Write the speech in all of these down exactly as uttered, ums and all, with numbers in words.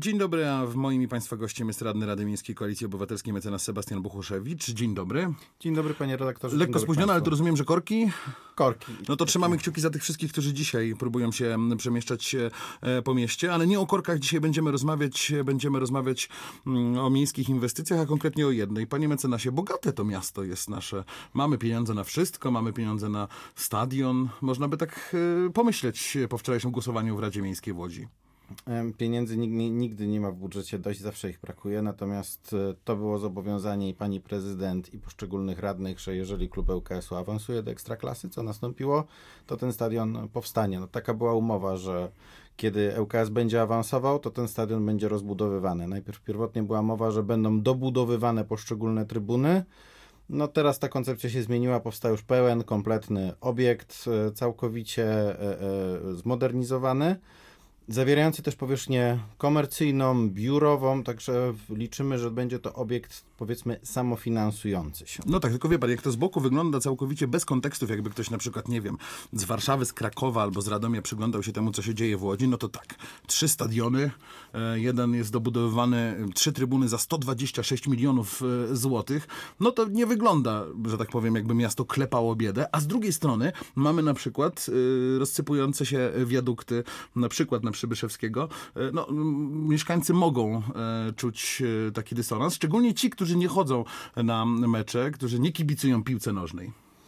Dzień dobry, a w moim i Państwa gościem jest radny Rady Miejskiej Koalicji Obywatelskiej mecenas Sebastian Buchuszewicz. Dzień dobry. Dzień dobry, panie redaktorze. Lekko spóźniony, ale to rozumiem, że korki? Korki. No to trzymamy kciuki za tych wszystkich, którzy dzisiaj próbują się przemieszczać po mieście, ale nie o korkach dzisiaj będziemy rozmawiać. Będziemy rozmawiać o miejskich inwestycjach, a konkretnie o jednej. Panie mecenasie, bogate to miasto jest nasze. Mamy pieniądze na wszystko, mamy pieniądze na stadion. Można by tak pomyśleć po wczorajszym głosowaniu w Radzie Miejskiej w Łodzi. Pieniędzy nigdy, nigdy nie ma w budżecie dość, zawsze ich brakuje, natomiast to było zobowiązanie i pani prezydent i poszczególnych radnych, że jeżeli klub L K S-u awansuje do Ekstraklasy, co nastąpiło, to ten stadion powstanie. No, taka była umowa, że kiedy L K S będzie awansował, to ten stadion będzie rozbudowywany. Najpierw pierwotnie była mowa, że będą dobudowywane poszczególne trybuny. No teraz ta koncepcja się zmieniła, powstał już pełen, kompletny obiekt, całkowicie e, e, zmodernizowany, zawierający też powierzchnię komercyjną, biurową, także liczymy, że będzie to obiekt, powiedzmy, samofinansujący się. No tak, tylko wie pan, jak to z boku wygląda całkowicie bez kontekstów, jakby ktoś na przykład, nie wiem, z Warszawy, z Krakowa albo z Radomia przyglądał się temu, co się dzieje w Łodzi, no to tak, trzy stadiony, jeden jest dobudowywany, trzy trybuny za sto dwadzieścia sześć milionów złotych, no to nie wygląda, że tak powiem, jakby miasto klepało biedę, a z drugiej strony mamy na przykład rozsypujące się wiadukty, na przykład na Przybyszewskiego. No, mieszkańcy mogą e, czuć e, taki dysonans, szczególnie ci, którzy nie chodzą na mecze, którzy nie kibicują piłce nożnej.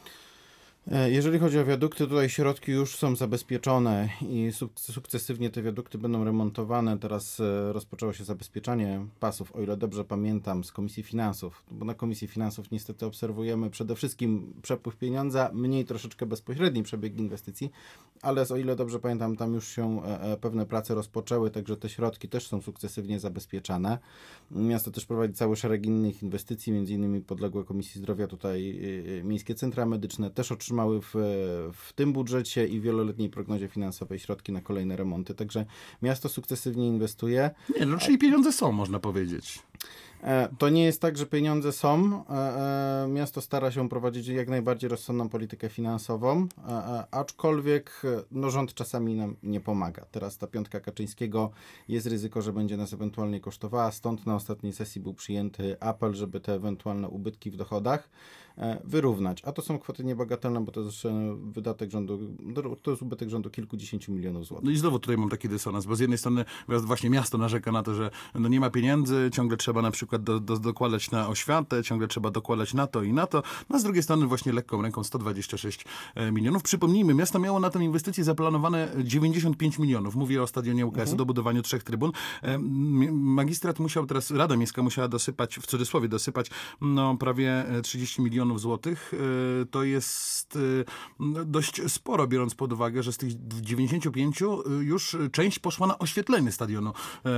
Jeżeli chodzi o wiadukty, tutaj środki już są zabezpieczone i sukcesywnie te wiadukty będą remontowane. Teraz rozpoczęło się zabezpieczanie pasów, o ile dobrze pamiętam, z Komisji Finansów, bo na Komisji Finansów niestety obserwujemy przede wszystkim przepływ pieniądza, mniej troszeczkę bezpośredni przebieg inwestycji, ale o ile dobrze pamiętam, tam już się pewne prace rozpoczęły, także te środki też są sukcesywnie zabezpieczane. Miasto też prowadzi cały szereg innych inwestycji, między innymi podległe Komisji Zdrowia, tutaj miejskie centra medyczne też otrzymały w, w tym budżecie i wieloletniej prognozie finansowej środki na kolejne remonty. Także miasto sukcesywnie inwestuje. Nie, no czyli pieniądze są, można powiedzieć. To nie jest tak, że pieniądze są. Miasto stara się prowadzić jak najbardziej rozsądną politykę finansową, aczkolwiek no, rząd czasami nam nie pomaga. Teraz ta piątka Kaczyńskiego, jest ryzyko, że będzie nas ewentualnie kosztowała, stąd na ostatniej sesji był przyjęty apel, żeby te ewentualne ubytki w dochodach wyrównać. A to są kwoty niebagatelne, bo to jest wydatek rządu, to jest ubytek rządu kilkudziesięciu milionów złotych. No i znowu tutaj mam taki dysonans, bo z jednej strony właśnie miasto narzeka na to, że no nie ma pieniędzy, ciągle trzeba na przykład do, do, dokładać na oświatę, ciągle trzeba dokładać na to i na to, no a z drugiej strony właśnie lekką ręką sto dwadzieścia sześć milionów. Przypomnijmy, miasto miało na tę inwestycję zaplanowane dziewięćdziesiąt pięć milionów. Mówię o stadionie U K S-u, mhm. dobudowaniu trzech trybun. Magistrat musiał teraz, Rada Miejska musiała dosypać, w cudzysłowie dosypać, no prawie trzydzieści milionów złotych. To jest dość sporo, biorąc pod uwagę, że z tych dziewięćdziesięciu pięciu już część poszła na oświetlenie stadionu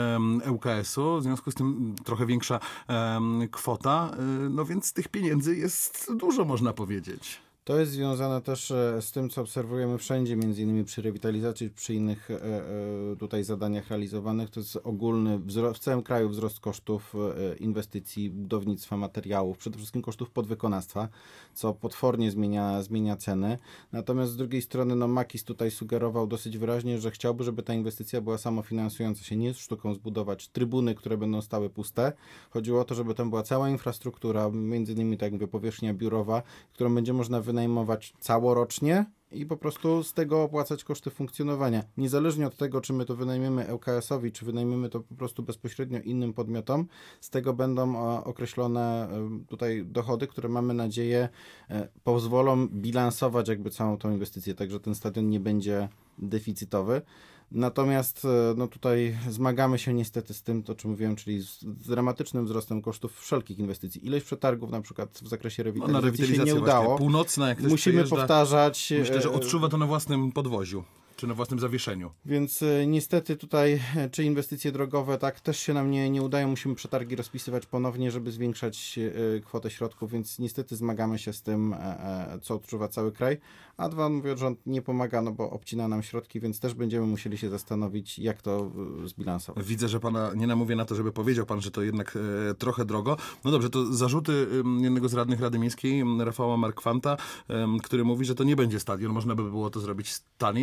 U K S-u, w związku z tym trochę większa kwota, no więc tych pieniędzy jest dużo, można powiedzieć. To jest związane też z tym, co obserwujemy wszędzie, między innymi przy rewitalizacji, przy innych e, e, tutaj zadaniach realizowanych. To jest ogólny wzrost, w całym kraju wzrost kosztów e, inwestycji, budownictwa, materiałów, przede wszystkim kosztów podwykonawstwa, co potwornie zmienia, zmienia ceny. Natomiast z drugiej strony no, Makis tutaj sugerował dosyć wyraźnie, że chciałby, żeby ta inwestycja była samofinansująca się. Nie jest sztuką zbudować trybuny, które będą stały puste. Chodziło o to, żeby tam była cała infrastruktura, między innymi tak jak mówię, powierzchnia biurowa, którą będzie można wynajmować wynajmować całorocznie i po prostu z tego opłacać koszty funkcjonowania. Niezależnie od tego, czy my to wynajmiemy L K S-owi, czy wynajmiemy to po prostu bezpośrednio innym podmiotom, z tego będą określone tutaj dochody, które mamy nadzieję pozwolą bilansować jakby całą tą inwestycję, także ten stadion nie będzie deficytowy. Natomiast no tutaj zmagamy się niestety z tym, to czym mówiłem, czyli z dramatycznym wzrostem kosztów wszelkich inwestycji. Ileś przetargów na przykład w zakresie rewitalizacji, no, na rewitalizację się nie udało. Północna, jak musimy powtarzać. Myślę, że odczuwa to na własnym podwoziu. Czy na własnym zawieszeniu. Więc y, niestety tutaj, czy inwestycje drogowe, tak, też się nam nie, nie udają. Musimy przetargi rozpisywać ponownie, żeby zwiększać y, kwotę środków, więc niestety zmagamy się z tym, e, co odczuwa cały kraj. A dwa, mówię, rząd nie pomaga, no bo obcina nam środki, więc też będziemy musieli się zastanowić, jak to y, zbilansować. Widzę, że pana nie namówię na to, żeby powiedział pan, że to jednak e, trochę drogo. No dobrze, to zarzuty e, jednego z radnych Rady Miejskiej, Rafała Markwanta, e, który mówi, że to nie będzie stadion, można by było to zrobić taniej, no bo to, że w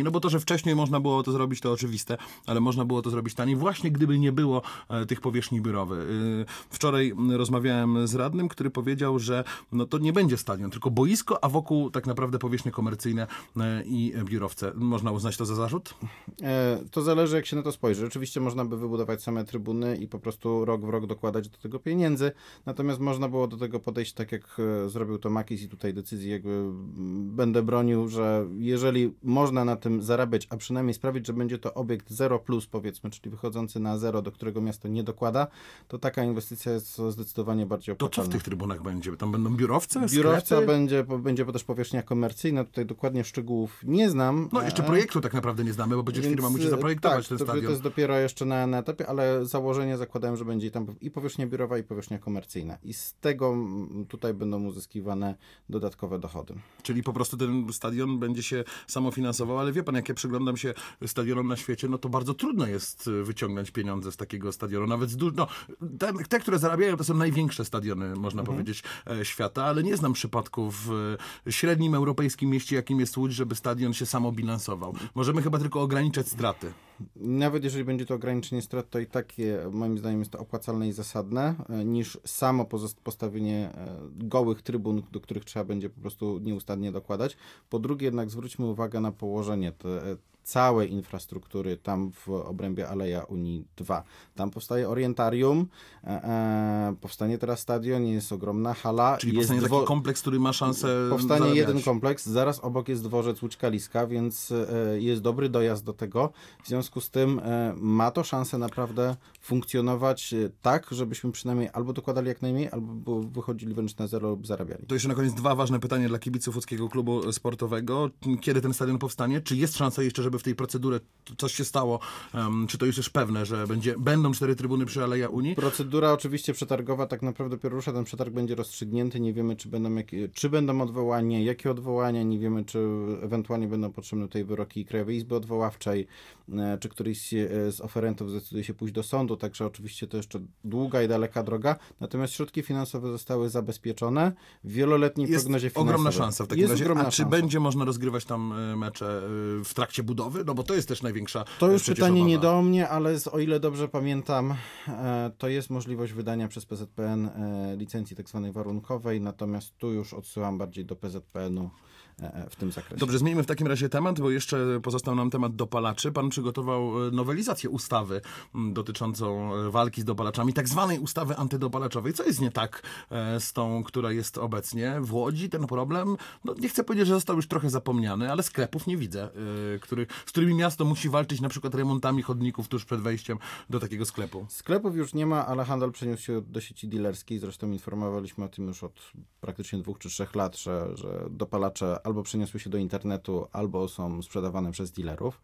wcześniej można było to zrobić, to oczywiste, ale można było to zrobić taniej, właśnie gdyby nie było e, tych powierzchni biurowych. E, wczoraj rozmawiałem z radnym, który powiedział, że no to nie będzie stadion, tylko boisko, a wokół tak naprawdę powierzchnie komercyjne e, i biurowce. Można uznać to za zarzut? E, to zależy, jak się na to spojrzy. Oczywiście można by wybudować same trybuny i po prostu rok w rok dokładać do tego pieniędzy, natomiast można było do tego podejść tak, jak e, zrobił to Makis i tutaj decyzji jakby m, będę bronił, że jeżeli można na tym zarabiać, a przynajmniej sprawić, że będzie to obiekt zero plus, powiedzmy, czyli wychodzący na zero, do którego miasto nie dokłada, to taka inwestycja jest zdecydowanie bardziej To opłacalna. co w tych trybunach będzie? Tam będą biurowce, Biurowca sklepy? będzie, będzie też powierzchnia komercyjna, tutaj dokładnie szczegółów nie znam. No jeszcze e, projektu tak naprawdę nie znamy, bo przecież Więc, firma musi zaprojektować tak, ten to, stadion. to jest dopiero jeszcze na, na etapie, ale założenia zakładają, że będzie tam i powierzchnia biurowa, i powierzchnia komercyjna. I z tego mm, tutaj będą uzyskiwane dodatkowe dochody. Czyli po prostu ten stadion będzie się samofinansował, ale wie pan, jak ja przyglądam się stadionom na świecie, no to bardzo trudno jest wyciągnąć pieniądze z takiego stadionu. Nawet z du- no, te, te, które zarabiają, to są największe stadiony, można Mhm. powiedzieć, e, świata, ale nie znam przypadków w średnim europejskim mieście, jakim jest Łódź, żeby stadion się samobilansował. Możemy chyba tylko ograniczać straty. Nawet jeżeli będzie to ograniczenie strat, to i tak je, moim zdaniem jest to opłacalne i zasadne, e, niż samo pozost- postawienie e, gołych trybun, do których trzeba będzie po prostu nieustannie dokładać. Po drugie jednak zwróćmy uwagę na położenie te, e, całej infrastruktury tam w obrębie Aleja Unii dwa. Tam powstaje orientarium, e, e, powstanie teraz stadion, jest ogromna hala. Czyli jest powstanie dwo- taki kompleks, który ma szansę Powstanie zarabiać. jeden kompleks, zaraz obok jest dworzec Łódź Kaliska, więc e, jest dobry dojazd do tego. W związku z tym e, ma to szansę naprawdę funkcjonować e, tak, żebyśmy przynajmniej albo dokładali jak najmniej, albo wychodzili wręcz na zero lub zarabiali. To jeszcze na koniec dwa ważne pytania dla kibiców łódzkiego klubu sportowego. Kiedy ten stadion powstanie? Czy jest szansa jeszcze, żeby w tej procedurze coś się stało? Um, czy to już jest pewne, że będzie, będą cztery trybuny przy Aleja Unii? Procedura oczywiście przetargowa tak naprawdę dopiero rusza, ten przetarg będzie rozstrzygnięty, nie wiemy czy będą, jakie, czy będą odwołania, jakie odwołania, nie wiemy czy ewentualnie będą potrzebne tutaj wyroki Krajowej Izby Odwoławczej, e, czy któryś z, z oferentów zdecyduje się pójść do sądu, także oczywiście to jeszcze długa i daleka droga, natomiast środki finansowe zostały zabezpieczone w wieloletniej Jest prognozie finansowej. ogromna szansa w takim Jest razie. ogromna A czy szansa. będzie można rozgrywać tam e, mecze e, w trakcie budowy? No bo to jest też największa To już przecież pytanie obawa. nie do mnie, ale z, o ile dobrze pamiętam, e, to jest możliwość wydania przez P Z P N e, licencji tak zwanej warunkowej, natomiast tu już odsyłam bardziej do P Z P N-u e, w tym zakresie. Dobrze, zmieńmy w takim razie temat, bo jeszcze pozostał nam temat dopalaczy. Pan przygotował e, nowelizację ustawy m, dotyczącą e, walki z dopalaczami, tak zwanej ustawy antydopalaczowej. Co jest nie tak e, z tą, która jest obecnie w Łodzi? Ten problem, no nie chcę powiedzieć, że został już trochę zapomniany, ale sklepów nie widzę, e, który, z którymi miasto musi walczyć na przykład remontami chodników tuż przed wejściem do takiego sklepu. Sklepów już nie ma, ale handel przeniósł się do sieci dealerskiej. Zresztą informowaliśmy o tym już od praktycznie dwóch czy trzech lat, że, że dopalacze albo przeniosły się do internetu, albo są sprzedawane przez dealerów.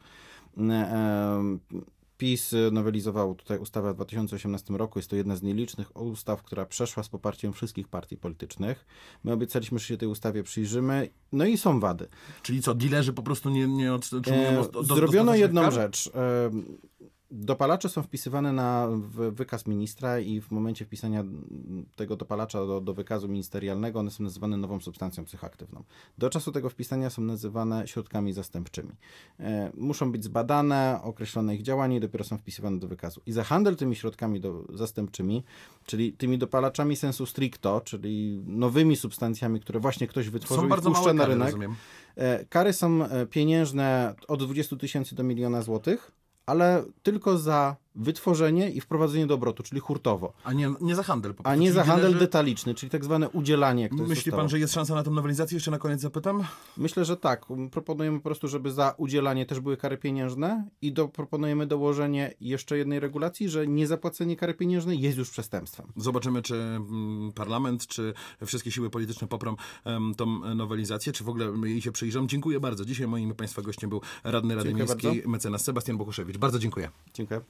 Ehm, PiS nowelizował tutaj ustawę w dwa tysiące osiemnastym roku. Jest to jedna z nielicznych ustaw, która przeszła z poparciem wszystkich partii politycznych. My obiecaliśmy, że się tej ustawie przyjrzymy. No i są wady. Czyli co, dilerzy po prostu nie, nie otrzymują E, do, do, Zrobiono dostatecznych jedną kar? rzecz. E, Dopalacze są wpisywane na w wykaz ministra i w momencie wpisania tego dopalacza do, do wykazu ministerialnego one są nazywane nową substancją psychoaktywną. Do czasu tego wpisania są nazywane środkami zastępczymi. E, muszą być zbadane, określone ich działanie i dopiero są wpisywane do wykazu. I za handel tymi środkami do, zastępczymi, czyli tymi dopalaczami sensu stricto, czyli nowymi substancjami, które właśnie ktoś wytworzył Są i bardzo wpuszcza małe na kary, rynek, rozumiem. e, kary są e, pieniężne od dwudziestu tysięcy do miliona złotych, ale tylko za wytworzenie i wprowadzenie do obrotu, czyli hurtowo, A nie, nie za handel. Po a prostu. nie Czyli za handel dilerzy- detaliczny, czyli tak zwane udzielanie. Jak to jest Myśli ustawa. pan, że jest szansa na tę nowelizację? Jeszcze na koniec zapytam. Myślę, że tak. Proponujemy po prostu, żeby za udzielanie też były kary pieniężne i do, proponujemy dołożenie jeszcze jednej regulacji, że niezapłacenie kary pieniężnej jest już przestępstwem. Zobaczymy, czy mm, parlament, czy wszystkie siły polityczne poprą em, tą nowelizację, czy w ogóle jej się przyjrzą. Dziękuję bardzo. Dzisiaj moim i państwa gościem był radny Rady Dziękuję Miejskiej, bardzo. mecenas Sebastian Bokuszewicz. Bardzo dziękuję. Dziękuję.